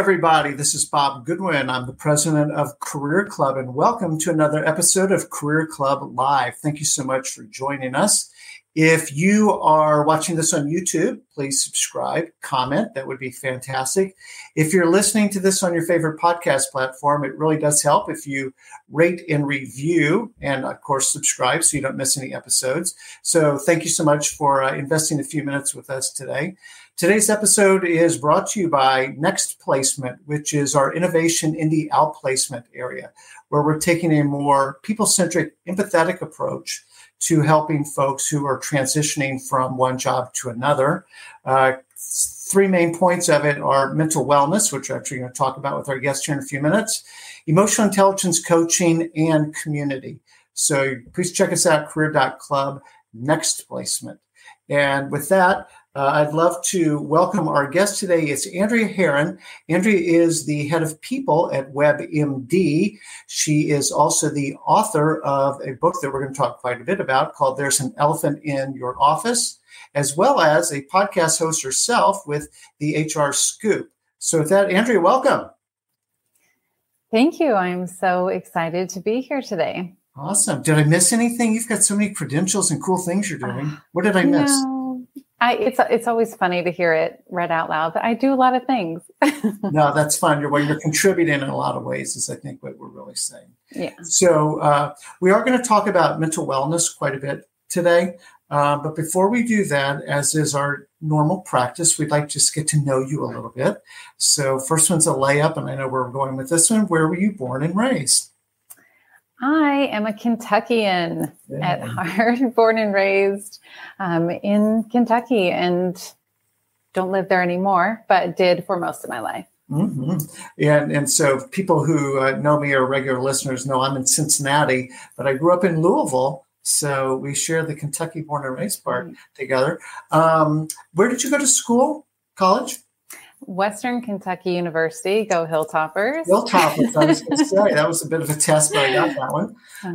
everybody. This is Bob Goodwin. I'm the president of Career Club, and welcome to another episode of Career Club Live. Thank you so much for joining us. If you are watching this on YouTube, please subscribe, comment. That would be fantastic. If you're listening to this on your favorite podcast platform, it really does help if you rate and review and, of course, subscribe so you don't miss any episodes. So thank you so much for investing a few minutes with us today. Today's episode is brought to you by Next Placement, which is our innovation in the outplacement area, where we're taking a more people-centric, empathetic approach to helping folks who are transitioning from one job to another. Three main points of it are mental wellness, which we're actually going to talk about with our guest here in a few minutes, emotional intelligence coaching, and community. So please check us out, career.club, Next Placement. And with that, I'd love to welcome our guest today. It's Andrea Herron. Andrea is the head of people at WebMD. She is also the author of a book that we're going to talk quite a bit about called There's an Elephant in Your Office, as well as a podcast host herself with the HR Scoop. So with that, Andrea, welcome. Thank you. I'm so excited to be here today. Awesome. Did I miss anything? You've got so many credentials and cool things you're doing. What did I miss? It's always funny to hear it read out loud, but I do a lot of things. No, that's fine. You're contributing in a lot of ways, is I think what we're really saying. Yeah. So we are going to talk about mental wellness quite a bit today. But before we do that, as is our normal practice, we'd like to just get to know you a little bit. So first one's a layup, and I know where we're going with this one. Where were you born and raised? I am a Kentuckian at heart, born and raised in Kentucky, and don't live there anymore, but did for most of my life. Mm-hmm. And so people who know me or regular listeners know I'm in Cincinnati, but I grew up in Louisville, so we share the Kentucky born and raised part together. Where did you go to school, college? Western Kentucky University, go Hilltoppers. Hilltoppers, I was going to say, that was a bit of a test, but I got that one.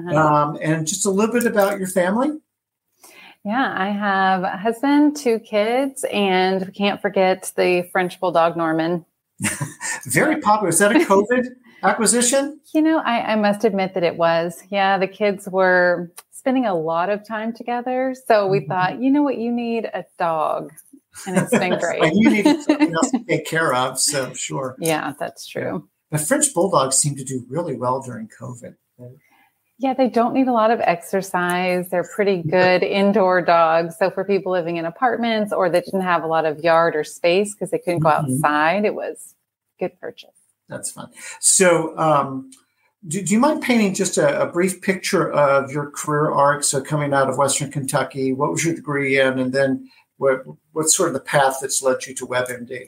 And just a little bit about your family. Yeah, I have a husband, 2 kids, and we can't forget the French Bulldog, Norman. Very popular. Is that a COVID acquisition? I must admit that it was. Yeah, the kids were spending a lot of time together. So we thought, you know what, you need a dog. And it's been great. You need something else to take care of, so sure. Yeah, that's true. But French Bulldogs seem to do really well during COVID. Yeah, they don't need a lot of exercise. They're pretty good indoor dogs. So for people living in apartments or that didn't have a lot of yard or space because they couldn't go outside, it was a good purchase. That's fun. So do you mind painting just a brief picture of your career arc? So coming out of Western Kentucky, what was your degree in? And then what's sort of the path that's led you to WebMD?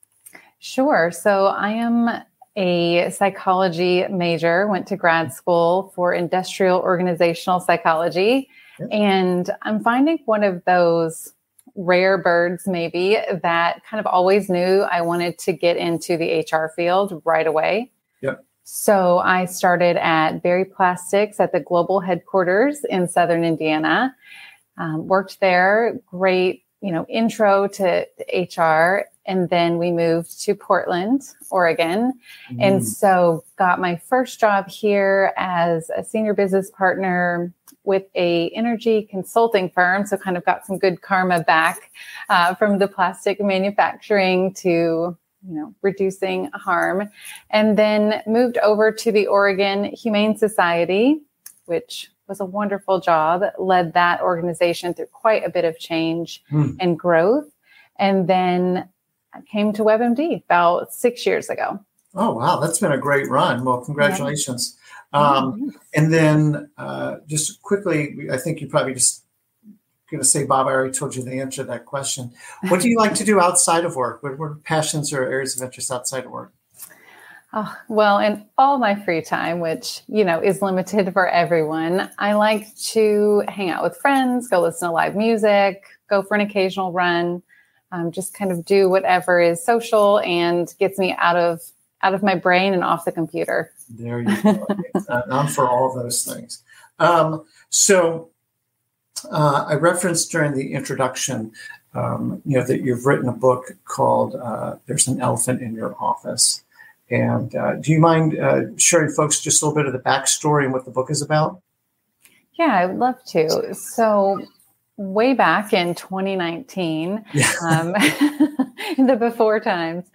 Sure. So I am a psychology major, went to grad school for industrial organizational psychology. And I'm finding one of those rare birds maybe that kind of always knew I wanted to get into the HR field right away. Yep. So I started at Berry Plastics at the global headquarters in Southern Indiana, worked there, great intro to HR. And then we moved to Portland, Oregon. And so got my first job here as a senior business partner with a energy consulting firm. So kind of got some good karma back from the plastic manufacturing to, reducing harm. And then moved over to the Oregon Humane Society, which was a wonderful job, led that organization through quite a bit of change and growth. And then I came to WebMD about 6 years ago. Oh, wow. That's been a great run. Well, congratulations. And then just quickly, I think you probably just going to say, Bob, I already told you the answer to that question. What do you like to do outside of work? What are passions or areas of interest outside of work? Oh, well, in all my free time, which, is limited for everyone, I like to hang out with friends, go listen to live music, go for an occasional run, just kind of do whatever is social and gets me out of my brain and off the computer. There you go. I'm for all of those things. So I referenced during the introduction, that you've written a book called There's an Elephant in Your Office. And do you mind sharing folks just a little bit of the backstory and what the book is about? Yeah, I would love to. So way back in 2019, in the before times,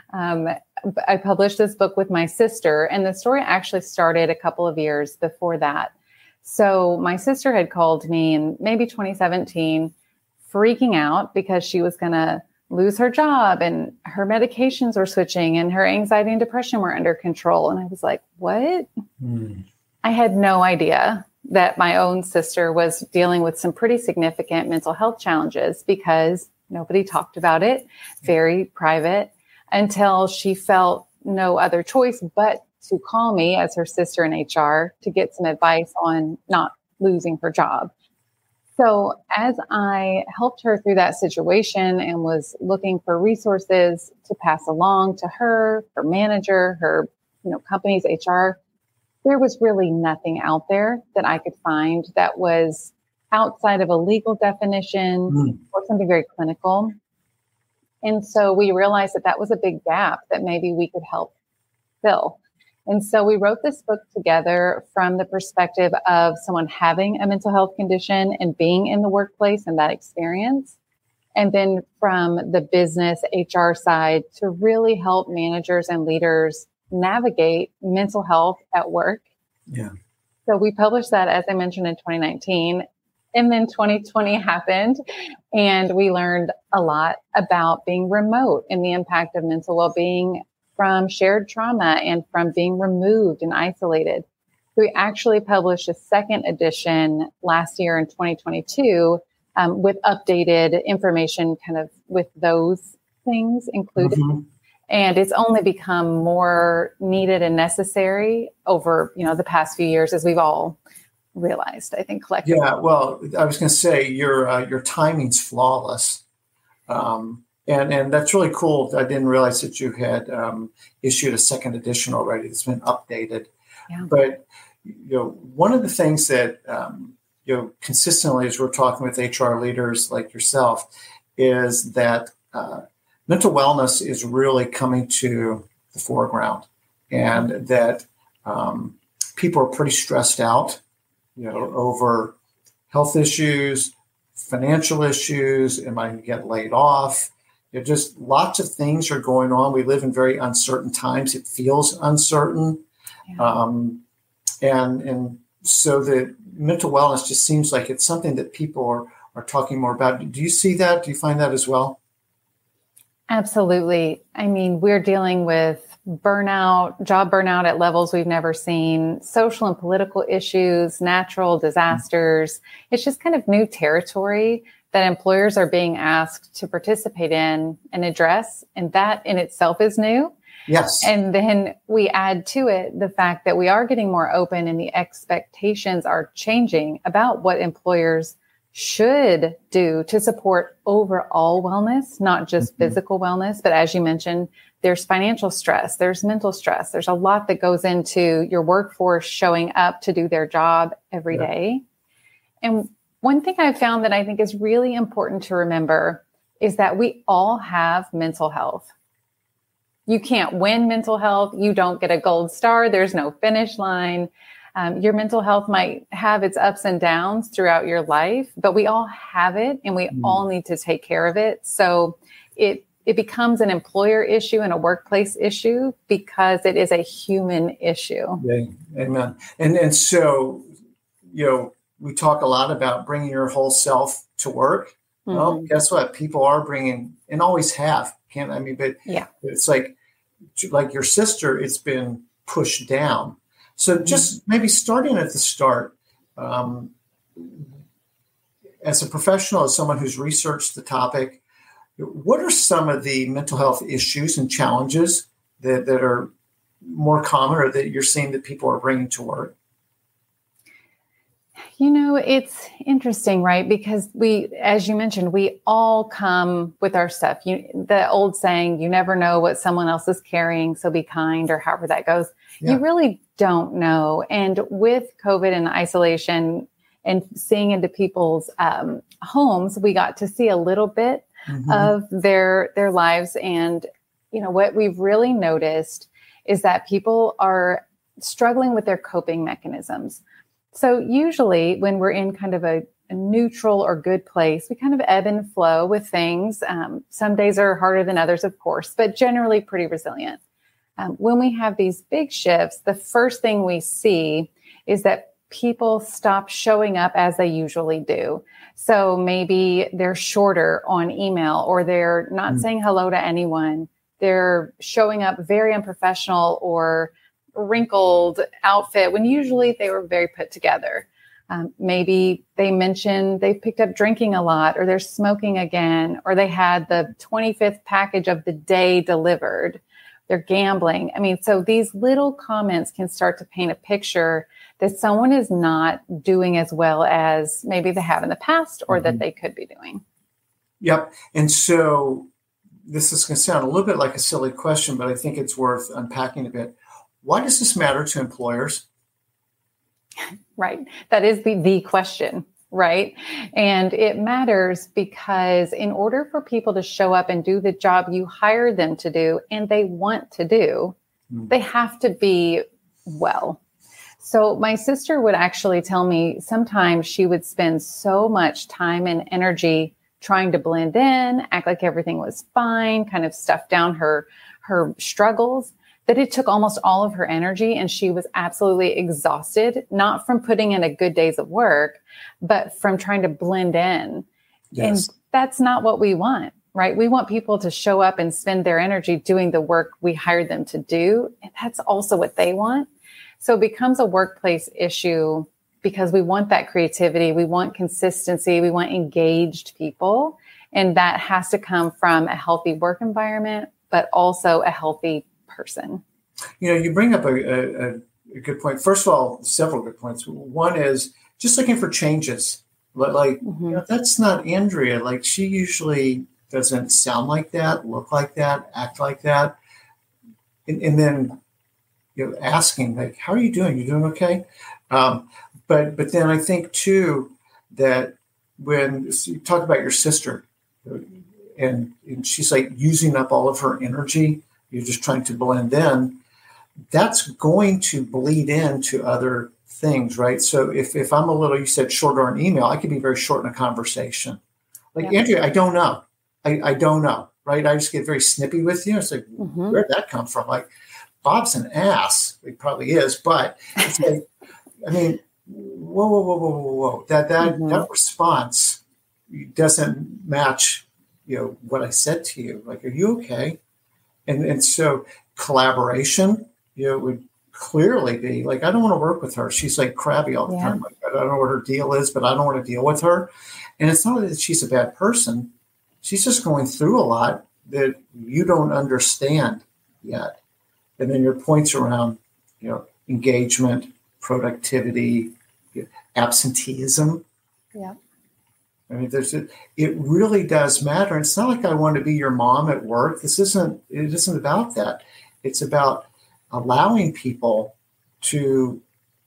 I published this book with my sister, and the story actually started a couple of years before that. So my sister had called me in maybe 2017, freaking out because she was going to lose her job and her medications were switching and her anxiety and depression were under control. And I was like, what? I had no idea that my own sister was dealing with some pretty significant mental health challenges because nobody talked about it, very private, until she felt no other choice but to call me as her sister in HR to get some advice on not losing her job. So as I helped her through that situation and was looking for resources to pass along to her manager, her company's HR, there was really nothing out there that I could find that was outside of a legal definition or something very clinical. And so we realized that was a big gap that maybe we could help fill. And so we wrote this book together from the perspective of someone having a mental health condition and being in the workplace and that experience. And then from the business HR side to really help managers and leaders navigate mental health at work. Yeah. So we published that, as I mentioned, in 2019. And then 2020 happened and we learned a lot about being remote and the impact of mental well-being from shared trauma and from being removed and isolated. So we actually published a second edition last year in 2022 with updated information kind of with those things included. And it's only become more needed and necessary over, the past few years as we've all realized, I think, collectively. Yeah, well, I was going to say your timing's flawless. And that's really cool. I didn't realize that you had issued a second edition already. It's been updated. Yeah. But, one of the things that, consistently as we're talking with HR leaders like yourself is that mental wellness is really coming to the foreground and that people are pretty stressed out, over health issues, financial issues. Am I going to get laid off? Just lots of things are going on. We live in very uncertain times. It feels uncertain. Yeah. And so the mental wellness just seems like it's something that people are talking more about. Do you see that? Do you find that as well? Absolutely. I mean, we're dealing with burnout, job burnout at levels we've never seen, social and political issues, natural disasters. It's just kind of new territory that employers are being asked to participate in and address. And that in itself is new. Yes. And then we add to it the fact that we are getting more open and the expectations are changing about what employers should do to support overall wellness, not just physical wellness. But as you mentioned, there's financial stress, there's mental stress. There's a lot that goes into your workforce showing up to do their job every day. And one thing I've found that I think is really important to remember is that we all have mental health. You can't win mental health. You don't get a gold star. There's no finish line. Your mental health might have its ups and downs throughout your life, but we all have it and we all need to take care of it. So it becomes an employer issue and a workplace issue because it is a human issue. Yeah, amen. And so, we talk a lot about bringing your whole self to work. Well, guess what? People are bringing and always have. But it's like your sister, it's been pushed down. So just maybe starting at the start, as a professional, as someone who's researched the topic, what are some of the mental health issues and challenges that are more common or that you're seeing that people are bringing to work? It's interesting, right? Because as you mentioned, we all come with our stuff. The old saying, you never know what someone else is carrying, so be kind, or however that goes. Yeah. You really don't know. And with COVID and isolation and seeing into people's homes, we got to see a little bit of their lives. And, what we've really noticed is that people are struggling with their coping mechanisms. So usually when we're in kind of a neutral or good place, we kind of ebb and flow with things. Some days are harder than others, of course, but generally pretty resilient. When we have these big shifts, the first thing we see is that people stop showing up as they usually do. So maybe they're shorter on email, or they're not saying hello to anyone. They're showing up very unprofessional or wrinkled outfit when usually they were very put together. Maybe they mention they've picked up drinking a lot, or they're smoking again, or they had the 25th package of the day delivered. They're gambling. I mean, so these little comments can start to paint a picture that someone is not doing as well as maybe they have in the past, or that they could be doing. Yep. And so this is going to sound a little bit like a silly question, but I think it's worth unpacking a bit. Why does this matter to employers? Right. That is the question, right? And it matters because in order for people to show up and do the job you hired them to do and they want to do, they have to be well. So my sister would actually tell me sometimes she would spend so much time and energy trying to blend in, act like everything was fine, kind of stuff down her struggles, that it took almost all of her energy, and she was absolutely exhausted, not from putting in a good days of work, but from trying to blend in. Yes. And that's not what we want, right? We want people to show up and spend their energy doing the work we hired them to do. And that's also what they want. So it becomes a workplace issue because we want that creativity. We want consistency. We want engaged people. And that has to come from a healthy work environment, but also a healthy person. You know, you bring up a good point. First of all, several good points. One is just looking for changes. Like, you know, that's not Andrea. Like, she usually doesn't sound like that, look like that, act like that. And then, you know, asking, like, how are you doing? You doing okay? But then I think, too, that when you talk about your sister and she's like using up all of her energy, you're just trying to blend in, that's going to bleed into other things, right? So if I'm a little, you said shorter on email, I could be very short in a conversation. Like, Andrea, I don't know. I don't know, right? I just get very snippy with you. It's like, where'd that come from? Like, Bob's an ass. He probably is, but it's like, I mean, whoa. That response doesn't match, you know, what I said to you. Like, are you okay? And so collaboration, you know, would clearly be like, I don't want to work with her. She's like crabby all the time. Like, I don't know what her deal is, but I don't want to deal with her. And it's not that she's a bad person. She's just going through a lot that you don't understand yet. And then your points around, you know, engagement, productivity, absenteeism. Yeah. I mean, it really does matter. And it's not like I want to be your mom at work. It isn't about that. It's about allowing people to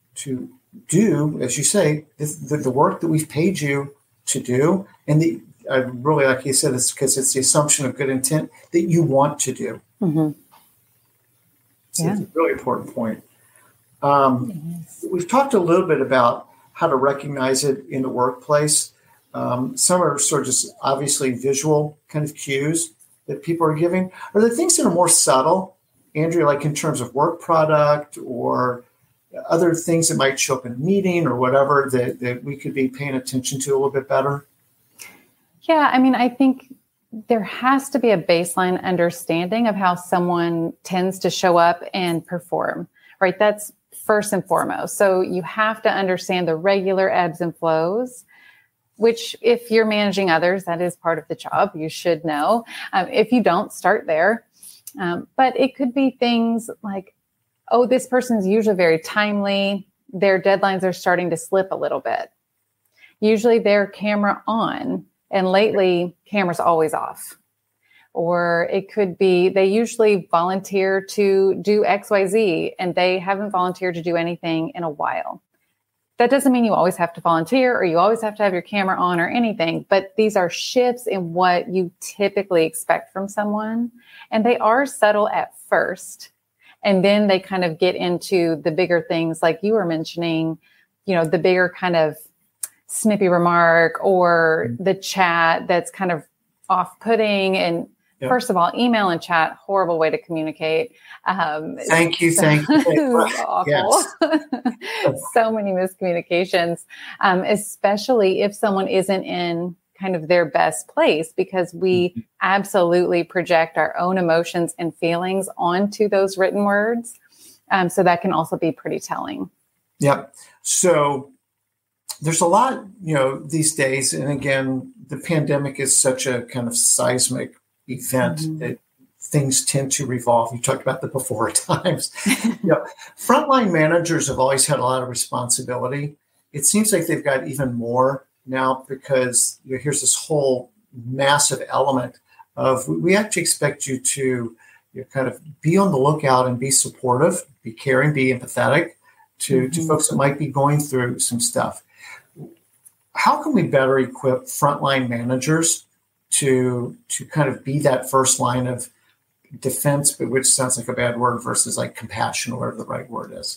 do, as you say, the work that we've paid you to do. And I really, like you said, it's because it's the assumption of good intent that you want to do. So it's a really important point. We've talked a little bit about how to recognize it in the workplace. Some are sort of just obviously visual kind of cues that people are giving. Are there things that are more subtle, Andrea, like in terms of work product or other things that might show up in a meeting or whatever that we could be paying attention to a little bit better? Yeah, I mean, I think there has to be a baseline understanding of how someone tends to show up and perform, right? That's first and foremost. So you have to understand the regular ebbs and flows, which if you're managing others, that is part of the job. You should know. If you don't, start there. But it could be things like, oh, this person's usually very timely. Their deadlines are starting to slip a little bit. Usually they're camera on, and lately camera's always off. Or it could be they usually volunteer to do XYZ, and they haven't volunteered to do anything in a while. That doesn't mean you always have to volunteer or you always have to have your camera on or anything, but these are shifts in what you typically expect from someone. And they are subtle at first. And then they kind of get into the bigger things like you were mentioning, the bigger kind of snippy remark or the chat that's kind of off-putting. And first of all, email and chat, horrible way to communicate. Thank you. Awful. Yes. So many miscommunications, especially if someone isn't in kind of their best place, because we absolutely project our own emotions and feelings onto those written words. So that can also be pretty telling. Yep. So there's a lot, these days. And again, the pandemic is such a kind of seismic event that things tend to revolve. You talked about the before times. Frontline managers have always had a lot of responsibility. It seems like they've got even more now because here's this whole massive element of we actually expect you to kind of be on the lookout and be supportive, be caring, be empathetic to folks that might be going through some stuff. How can we better equip frontline managers to kind of be that first line of defense, but which sounds like a bad word versus like compassion, or whatever the right word is?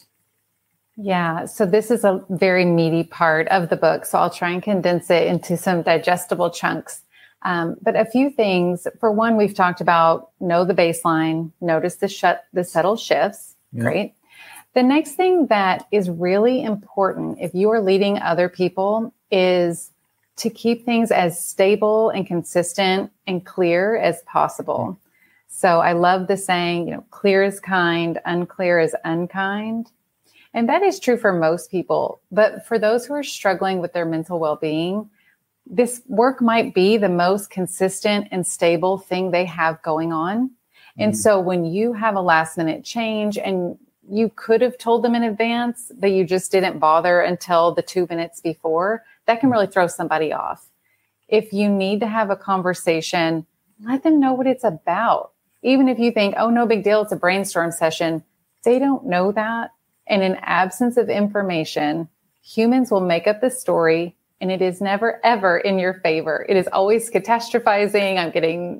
Yeah. So this is a very meaty part of the book. So I'll try and condense it into some digestible chunks. But a few things. For one, we've talked about know the baseline, notice the subtle shifts. Yeah. Great. The next thing that is really important if you are leading other people is to keep things as stable and consistent and clear as possible. So I love the saying, clear is kind, unclear is unkind. And that is true for most people. But for those who are struggling with their mental well-being, this work might be the most consistent and stable thing they have going on. And so when you have a last minute change and you could have told them in advance, but you just didn't bother until the 2 minutes before, that can really throw somebody off. If you need to have a conversation, let them know what it's about. Even if you think, oh, no big deal, it's a brainstorm session, they don't know that. And in absence of information, humans will make up the story, and it is never, ever in your favor. It is always catastrophizing. I'm getting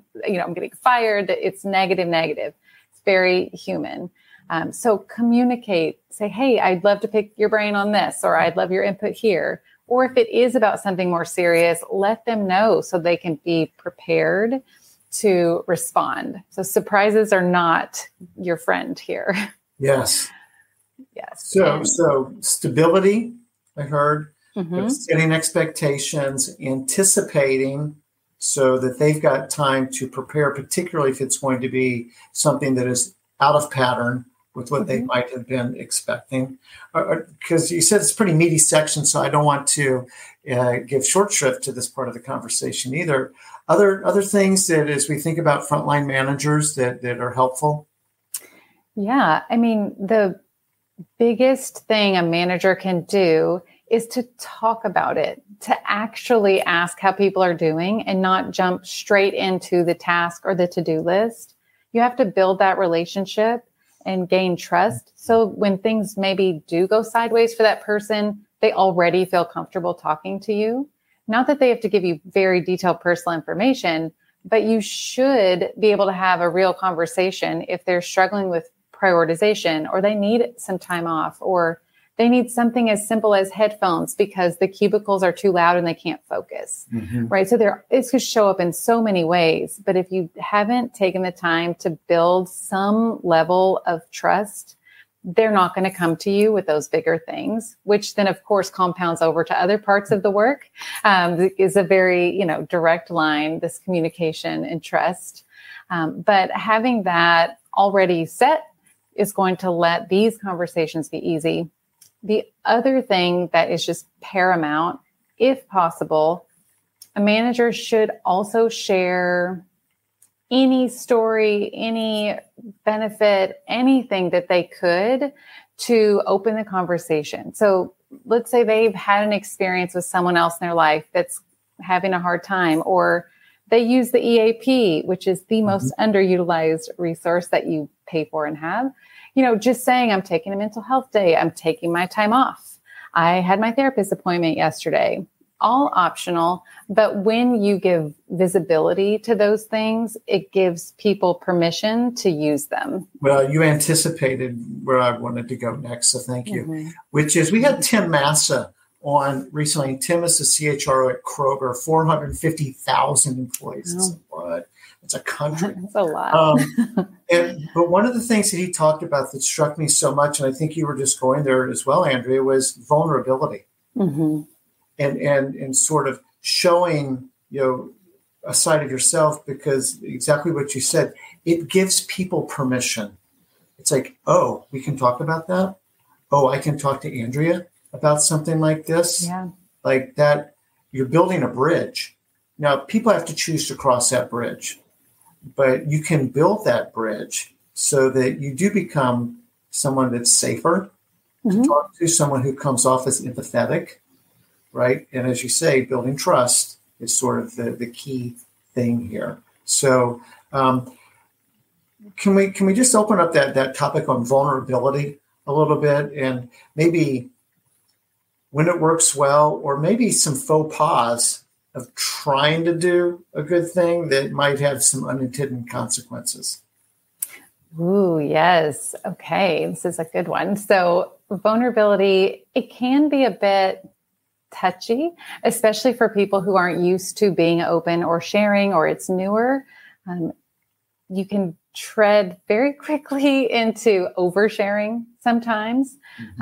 fired. It's negative. It's very human. So communicate, say, hey, I'd love to pick your brain on this, or I'd love your input here. Or if it is about something more serious, let them know so they can be prepared to respond. So surprises are not your friend here. Yes. Yes. So stability, I heard, setting expectations, anticipating so that they've got time to prepare, particularly if it's going to be something that is out of pattern with what they might have been expecting. Because you said it's a pretty meaty section, so I don't want to give short shrift to this part of the conversation either. Other things that as we think about frontline managers that are helpful? Yeah. I mean, the biggest thing a manager can do is to talk about it, to actually ask how people are doing and not jump straight into the task or the to-do list. You have to build that relationship and gain trust. So when things maybe do go sideways for that person, they already feel comfortable talking to you. Not that they have to give you very detailed personal information, but you should be able to have a real conversation if they're struggling with prioritization, or they need some time off, or they need something as simple as headphones because the cubicles are too loud and they can't focus, right? So it could show up in so many ways. But if you haven't taken the time to build some level of trust, they're not going to come to you with those bigger things, which then, of course, compounds over to other parts of the work. Is a very, direct line, this communication and trust. But having that already set is going to let these conversations be easy. The other thing that is just paramount, if possible, a manager should also share any story, any benefit, anything that they could to open the conversation. So let's say they've had an experience with someone else in their life that's having a hard time, or they use the EAP, which is the most underutilized resource that you pay for and have. Just saying, I'm taking a mental health day. I'm taking my time off. I had my therapist appointment yesterday. all optional. But when you give visibility to those things, it gives people permission to use them. Well, you anticipated where I wanted to go next, so thank you. Which is, we had Tim Massa on recently. Tim is the CHRO at Kroger, 450,000 employees. It's a lot. It's a country. That's a lot. But one of the things that he talked about that struck me so much, and I think you were just going there as well, Andrea, was vulnerability. And sort of showing, a side of yourself, because exactly what you said, it gives people permission. It's like, oh, we can talk about that. Oh, I can talk to Andrea about something like this. Yeah. Like that, you're building a bridge. Now, people have to choose to cross that bridge, but you can build that bridge so that you do become someone that's safer to talk to, someone who comes off as empathetic, right? And as you say, building trust is sort of the key thing here. So can we just open up that topic on vulnerability a little bit, and maybe when it works well, or maybe some faux pas of trying to do a good thing that might have some unintended consequences? Ooh, yes. Okay. This is a good one. So vulnerability, it can be a bit touchy, especially for people who aren't used to being open or sharing, or it's newer. You can tread very quickly into oversharing sometimes.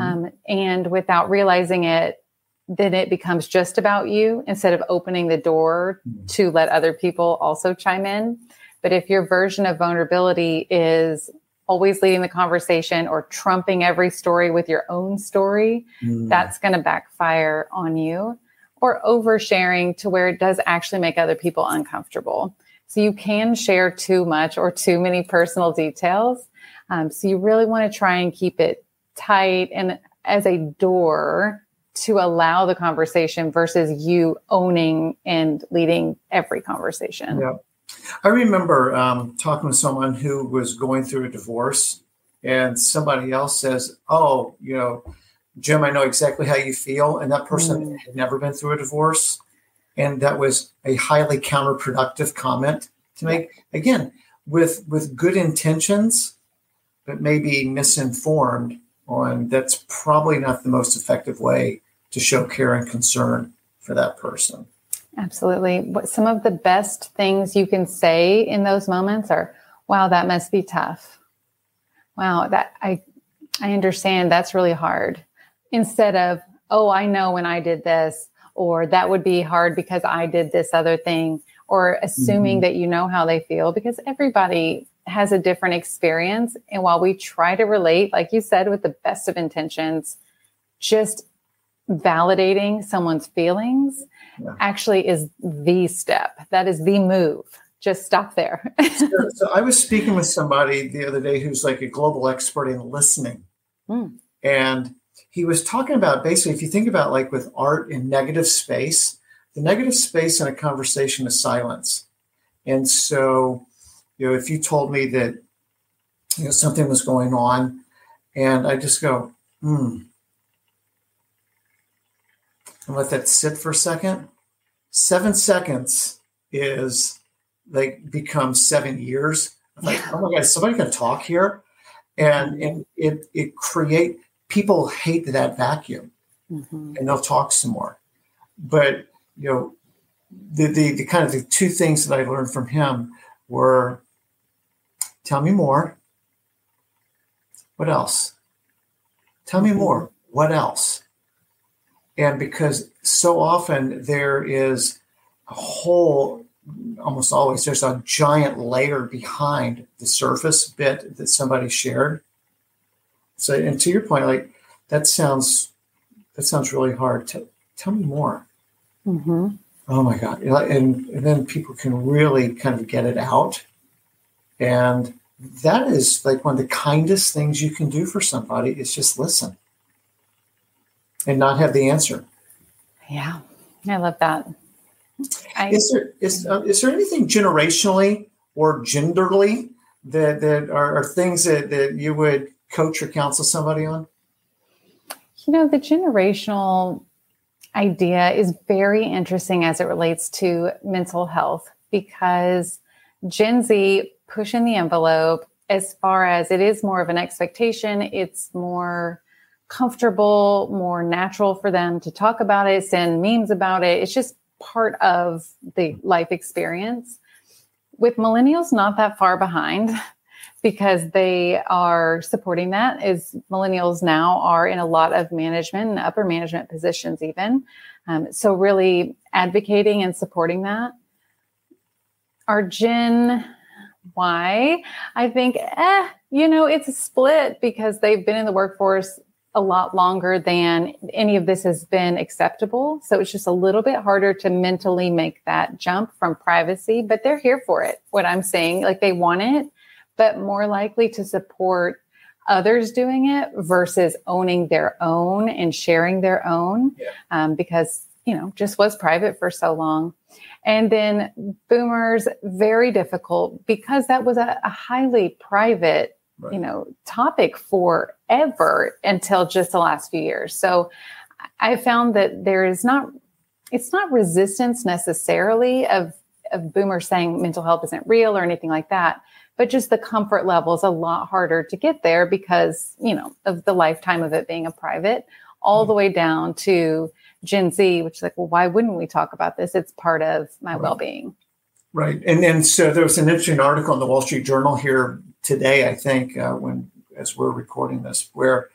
And without realizing it, then it becomes just about you instead of opening the door to let other people also chime in. But if your version of vulnerability is always leading the conversation or trumping every story with your own story, that's going to backfire on you. Or oversharing to where it does actually make other people uncomfortable. So you can share too much or too many personal details. So you really want to try and keep it tight and as a door to allow the conversation versus you owning and leading every conversation. Yeah. I remember talking with someone who was going through a divorce, and somebody else says, oh, Jim, I know exactly how you feel. And that person had never been through a divorce. And that was a highly counterproductive comment to make, again, with good intentions, but maybe misinformed on. That's probably not the most effective way to show care and concern for that person. Absolutely. Some of the best things you can say in those moments are, wow, that must be tough. Wow, that I understand that's really hard. Instead of, oh, I know when I did this, or that would be hard because I did this other thing, or assuming that you know how they feel, because everybody has a different experience. And while we try to relate, like you said, with the best of intentions, just validating someone's feelings actually is the step. That is the move. Just stop there. So I was speaking with somebody the other day who's like a global expert in listening. And he was talking about, basically, if you think about like with art in negative space, the negative space in a conversation is silence. And so, if you told me that, something was going on, and I just go, and let that sit for a second. 7 seconds is like becomes 7 years. I'm like, oh my God, is somebody going to talk here? And it create, people hate that vacuum, and they'll talk some more. But, the kind of the two things that I learned from him were, tell me more. What else? Tell me more. What else? And because so often there is a whole, almost always, there's a giant layer behind the surface bit that somebody shared. So, and to your point, like that sounds really hard. Tell me more. Oh my God. And then people can really kind of get it out. And that is like one of the kindest things you can do for somebody is just listen and not have the answer. Yeah. I love that. Is there anything generationally or genderly that are things that you would coach or counsel somebody on? The generational idea is very interesting as it relates to mental health, because Gen Z pushing the envelope as far as it is more of an expectation. It's more comfortable, more natural for them to talk about it, send memes about it. It's just part of the life experience. With millennials, not that far behind, because they are supporting that, as millennials now are in a lot of management and upper management positions even. So really advocating and supporting that. Our Gen Y, I think, it's a split, because they've been in the workforce a lot longer than any of this has been acceptable. So it's just a little bit harder to mentally make that jump from privacy, but they're here for it. What I'm saying, like, they want it, but more likely to support others doing it versus owning their own and sharing their own, because, just was private for so long. And then boomers, very difficult, because that was a highly private, topic forever until just the last few years. So I found that it's not resistance necessarily of boomers saying mental health isn't real or anything like that, but just the comfort level is a lot harder to get there because, of the lifetime of it being a private, all the way down to Gen Z, which is like, well, why wouldn't we talk about this? It's part of my well-being. Right. And then, so there was an interesting article in the Wall Street Journal here today, I think, as we're recording this, where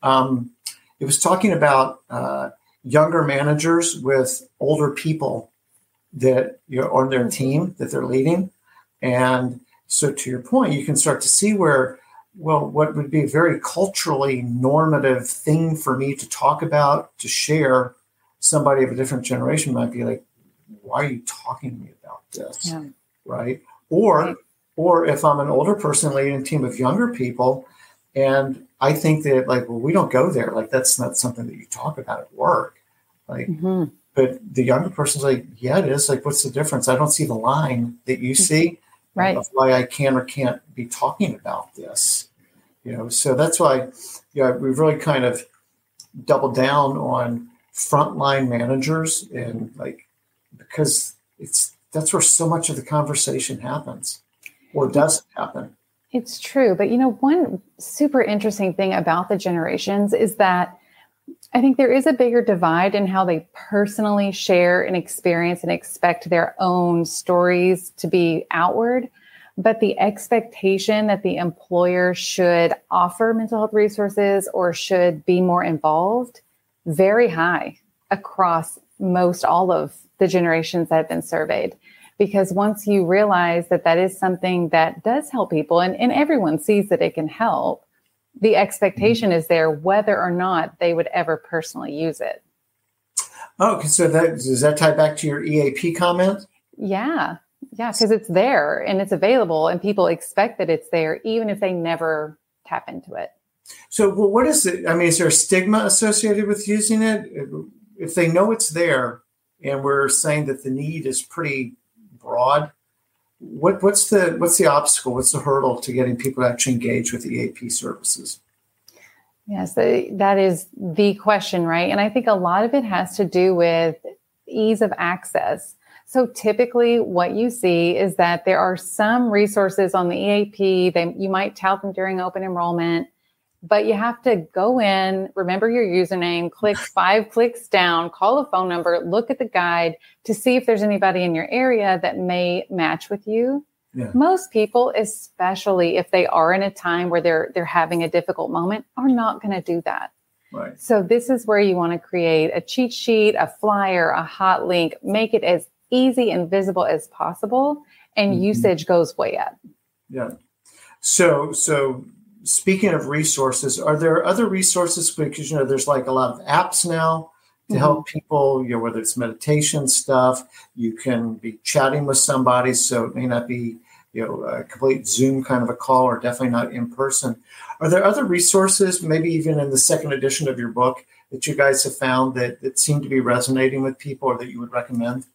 it was talking about younger managers with older people that on their team that they're leading. And so, to your point, you can start to see where, what would be a very culturally normative thing for me to talk about, to share, somebody of a different generation might be like, why are you talking to me about this? Yeah. Right. Or if I'm an older person leading a team of younger people, and I think that, like, well, we don't go there. Like, that's not something that you talk about at work. Like, but the younger person's like, yeah, it is. Like, what's the difference? I don't see the line that you see. Right. Of why I can or can't be talking about this. So that's why, we've really kind of doubled down on frontline managers, and because that's where so much of the conversation happens, or doesn't happen. It's true. But, one super interesting thing about the generations is that I think there is a bigger divide in how they personally share and experience and expect their own stories to be outward. But the expectation that the employer should offer mental health resources or should be more involved, very high across most all of the generations that have been surveyed. Because once you realize that that is something that does help people, and everyone sees that it can help, the expectation is there whether or not they would ever personally use it. Oh, so does that tie back to your EAP comment? Yeah, because it's there and it's available, and people expect that it's there even if they never tap into it. So, well, what is it? I mean, is there a stigma associated with using it? If they know it's there, and we're saying that the need is pretty broad, what's the obstacle? What's the hurdle to getting people to actually engage with EAP services? Yes, that is the question, right? And I think a lot of it has to do with ease of access. So typically what you see is that there are some resources on the EAP that you might tout them during open enrollment, but you have to go in, remember your username, click 5 clicks down, call a phone number, look at the guide to see if there's anybody in your area that may match with you. Yeah. Most people, especially if they are in a time where they're having a difficult moment, are not going to do that. Right. So this is where you want to create a cheat sheet, a flyer, a hot link, make it as easy and visible as possible, and usage goes way up. Yeah. So speaking of resources, are there other resources? Because, there's like a lot of apps now to help people, whether it's meditation stuff, you can be chatting with somebody. So it may not be, a complete Zoom kind of a call, or definitely not in person. Are there other resources, maybe even in the second edition of your book, that you guys have found that seem to be resonating with people, or that you would recommend?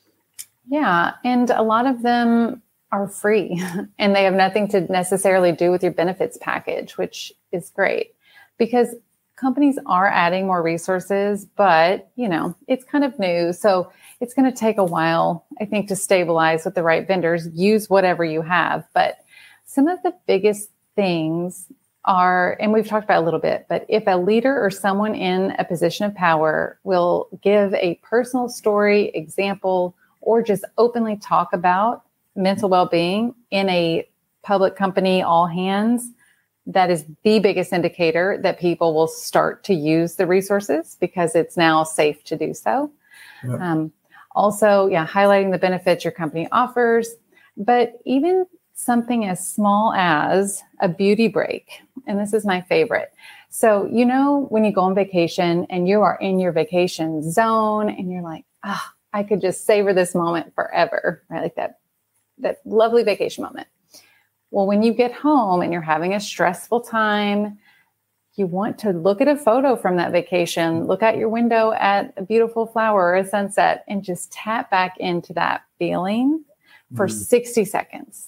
Yeah. And a lot of them are free, and they have nothing to necessarily do with your benefits package, which is great, because companies are adding more resources, but it's kind of new. So it's going to take a while, I think, to stabilize with the right vendors. Use whatever you have. But some of the biggest things are, and we've talked about a little bit, but if a leader or someone in a position of power will give a personal story, example, or just openly talk about mental well-being in a public company, all hands, that is the biggest indicator that people will start to use the resources because it's now safe to do so. Yeah. Also, highlighting the benefits your company offers, but even something as small as a beauty break. And this is my favorite. So, when you go on vacation and you are in your vacation zone and you're like, I could just savor this moment forever, right? Like that lovely vacation moment. Well, when you get home and you're having a stressful time, you want to look at a photo from that vacation, look out your window at a beautiful flower or a sunset, and just tap back into that feeling for 60 seconds.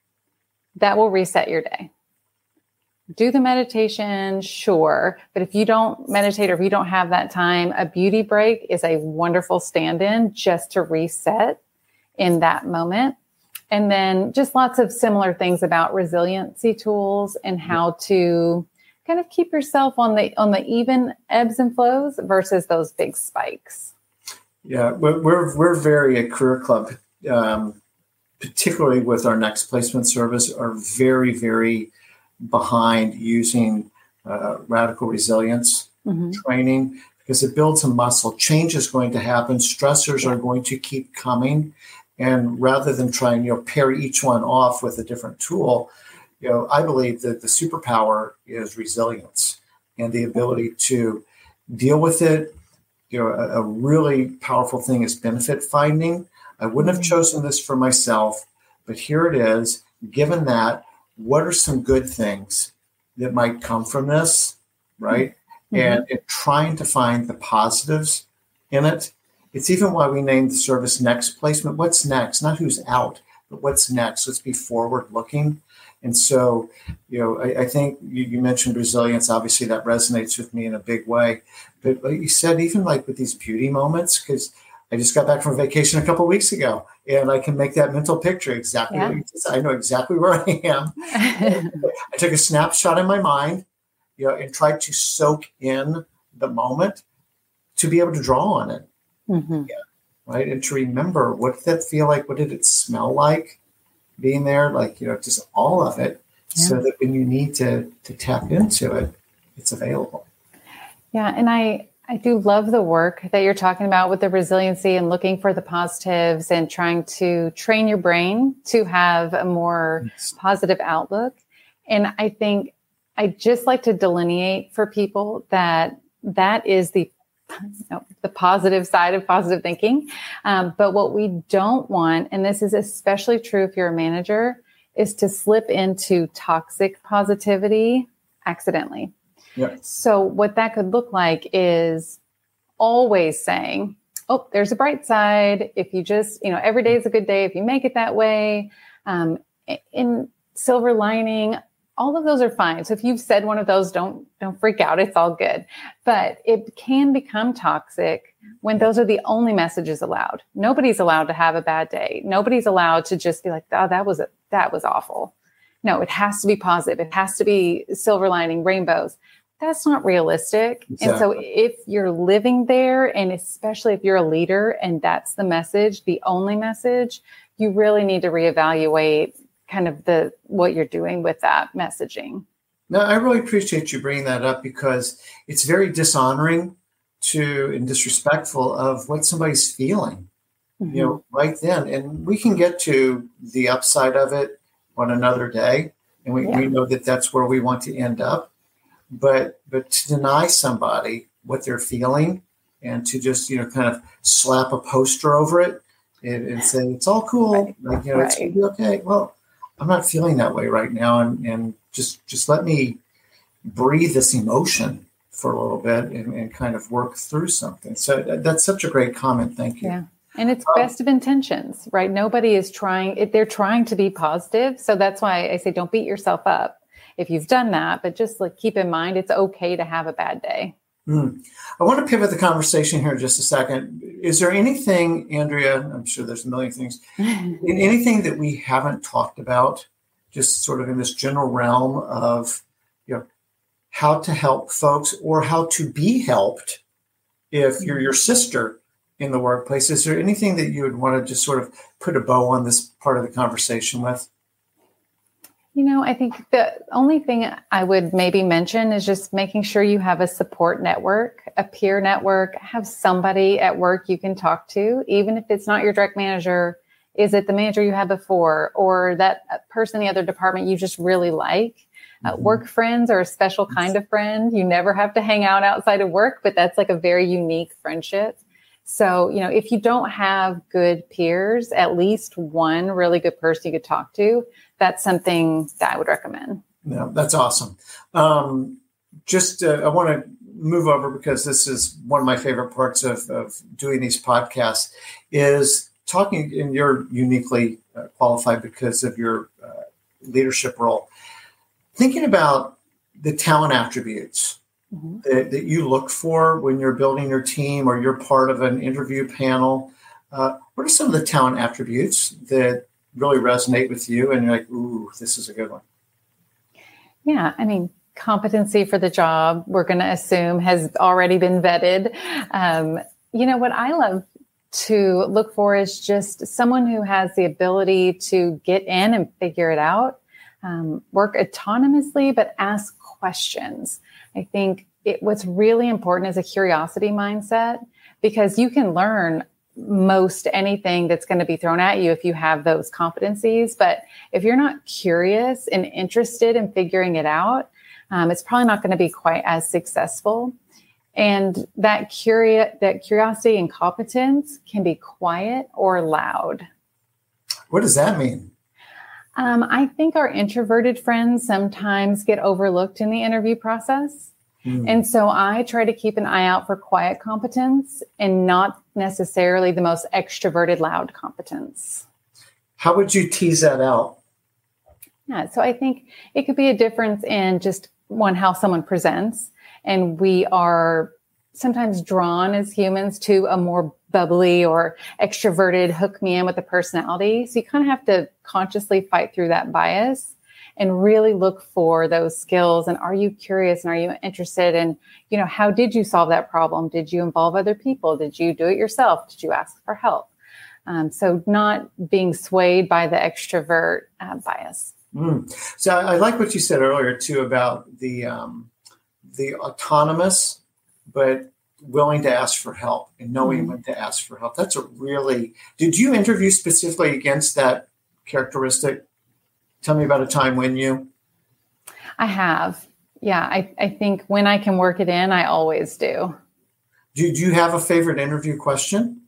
That will reset your day. Do the meditation, sure. But if you don't meditate or if you don't have that time, a beauty break is a wonderful stand-in just to reset in that moment. And then just lots of similar things about resiliency tools and how to kind of keep yourself on the even ebbs and flows versus those big spikes. Yeah, we're very at Career Club, particularly with our next placement service, are very, very behind using radical resilience training because it builds a muscle. Change is going to happen. Stressors are going to keep coming. And rather than trying, pair each one off with a different tool, I believe that the superpower is resilience and the ability to deal with it. A really powerful thing is benefit finding. I wouldn't have chosen this for myself, but here it is. Given that, what are some good things that might come from this, right? And trying to find the positives in it. It's even why we named the service Next Placement. What's next? Not who's out, but what's next? Let's be forward looking. And so, I think you mentioned resilience. Obviously, that resonates with me in a big way. But like you said, even like with these beauty moments, because I just got back from vacation a couple of weeks ago, and I can make that mental picture exactly. What you said. I know exactly where I am. I took a snapshot in my mind, and tried to soak in the moment to be able to draw on it. Right. And to remember, what did that feel like? What did it smell like being there? Like, just all of it so that when you need to tap into it, it's available. Yeah. And I do love the work that you're talking about with the resiliency and looking for the positives and trying to train your brain to have a more positive outlook. And I think I just like to delineate for people that is the positive side of positive thinking. But what we don't want, and this is especially true if you're a manager, is to slip into toxic positivity accidentally. Yep. So what that could look like is always saying, there's a bright side. If you just, every day is a good day. If you make it that way, in silver lining, all of those are fine. So if you've said one of those, don't freak out. It's all good. But it can become toxic when those are the only messages allowed. Nobody's allowed to have a bad day. Nobody's allowed to just be like, that was awful. No, it has to be positive. It has to be silver lining, rainbows. That's not realistic. Exactly. And so if you're living there, and especially if you're a leader and that's the message, the only message, you really need to reevaluate kind of what you're doing with that messaging. No, I really appreciate you bringing that up because it's very dishonoring and disrespectful of what somebody's feeling, right then. And we can get to the upside of it on another day. And we know that that's where we want to end up. But to deny somebody what they're feeling and to just, kind of slap a poster over it and say, it's all cool. Right. It's going to be okay. Well, I'm not feeling that way right now. And just let me breathe this emotion for a little bit and kind of work through something. So that's such a great comment. Thank you. Yeah. And it's best of intentions, right? Nobody is they're trying to be positive. So that's why I say, don't beat yourself up. if you've done that, but just like keep in mind, it's okay to have a bad day. I want to pivot the conversation here in just a second. Is there anything, Andrea, I'm sure there's a million things, anything that we haven't talked about, just sort of in this general realm of, how to help folks or how to be helped if you're your sister in the workplace? Is there anything that you would want to just sort of put a bow on this part of the conversation with? I think the only thing I would maybe mention is just making sure you have a support network, a peer network, have somebody at work you can talk to, even if it's not your direct manager. Is it the manager you had before or that person in the other department you just really like? Work friends are a special kind of friend. You never have to hang out outside of work, but that's like a very unique friendship. So, if you don't have good peers, at least one really good person you could talk to, that's something that I would recommend. Yeah, that's awesome. I want to move over because this is one of my favorite parts of doing these podcasts is talking, and you're uniquely qualified because of your leadership role. Thinking about the talent attributes that you look for when you're building your team or you're part of an interview panel, what are some of the talent attributes that really resonate with you and you're like, ooh, this is a good one? Yeah, competency for the job, we're going to assume has already been vetted. What I love to look for is just someone who has the ability to get in and figure it out. Work autonomously, but ask questions. I think what's really important is a curiosity mindset, because you can learn most anything that's going to be thrown at you if you have those competencies. But if you're not curious and interested in figuring it out, it's probably not going to be quite as successful. And that curiosity and competence can be quiet or loud. What does that mean? I think our introverted friends sometimes get overlooked in the interview process. And so I try to keep an eye out for quiet competence and not necessarily the most extroverted, loud competence. How would you tease that out? Yeah, so I think it could be a difference in just how someone presents. And we are sometimes drawn as humans to a more bubbly or extroverted, hook me in with a personality. So you kind of have to consciously fight through that bias and really look for those skills. And are you curious and are you interested in, how did you solve that problem? Did you involve other people? Did you do it yourself? Did you ask for help? So not being swayed by the extrovert bias. So I like what you said earlier too about the autonomous, but willing to ask for help and knowing when to ask for help. That's did you interview specifically against that characteristic? Tell me about a time when you. I have. Yeah. I think when I can work it in, I always do. Do you have a favorite interview question?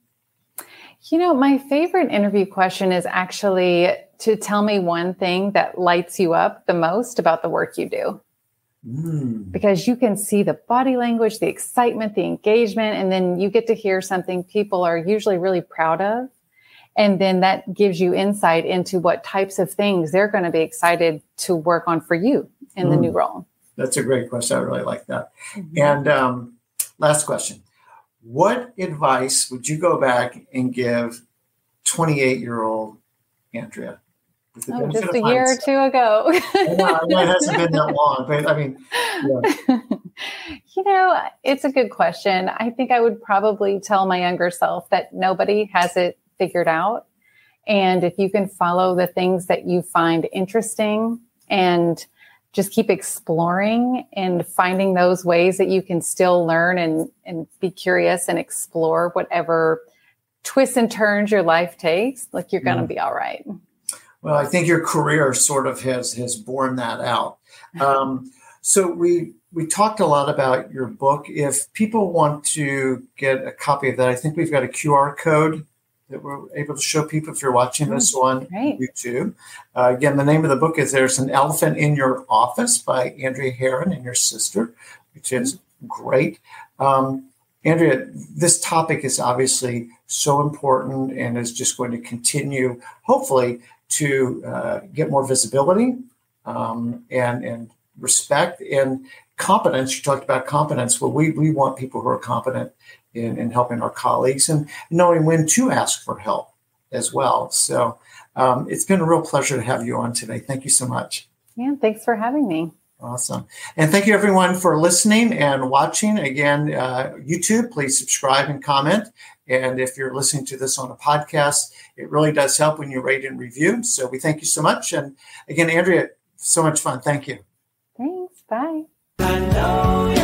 My favorite interview question is actually to tell me one thing that lights you up the most about the work you do. Because you can see the body language, the excitement, the engagement, and then you get to hear something people are usually really proud of. And then that gives you insight into what types of things they're going to be excited to work on for you in the new role. That's a great question. I really like that. And last question. What advice would you go back and give 28-year-old Andrea? Just a year or two ago. It hasn't been that long, but yeah. It's a good question. I think I would probably tell my younger self that nobody has it figured out. And if you can follow the things that you find interesting and just keep exploring and finding those ways that you can still learn and be curious and explore whatever twists and turns your life takes, you're going to be all right. Well, I think your career sort of has borne that out. So we talked a lot about your book. If people want to get a copy of that, I think we've got a QR code that we're able to show people if you're watching this on YouTube. Again, the name of the book is There's an Elephant in Your Office by Andrea Herron and your sister, which is great. Andrea, this topic is obviously so important and is just going to continue, hopefully, to get more visibility and respect and competence. You talked about competence. Well, we want people who are competent in helping our colleagues and knowing when to ask for help as well. So it's been a real pleasure to have you on today. Thank you so much. Yeah, thanks for having me. Awesome. And thank you, everyone, for listening and watching. Again, YouTube, please subscribe and comment. And if you're listening to this on a podcast, it really does help when you rate and review. So we thank you so much. And again, Andrea, so much fun. Thank you. Thanks. Bye. I know